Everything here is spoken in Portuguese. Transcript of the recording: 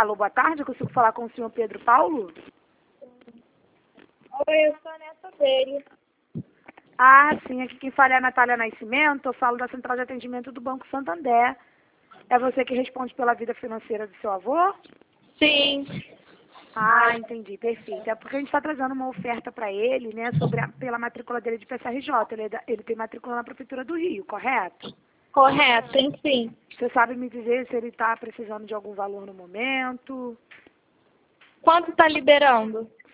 Alô, boa tarde, eu consigo falar com o senhor Pedro Paulo? Oi, eu sou a neta dele. Ah, sim, aqui quem fala é a Natália Nascimento, eu falo da Central de Atendimento do Banco Santander. É você que responde pela vida financeira do seu avô? Sim. Ah, entendi, perfeito. É porque a gente está trazendo uma oferta para ele, né, pela matrícula dele de PSRJ. Ele tem matrícula na Prefeitura do Rio, correto? Correto, tem sim. Você sabe me dizer se ele está precisando de algum valor no momento? Quanto está liberando?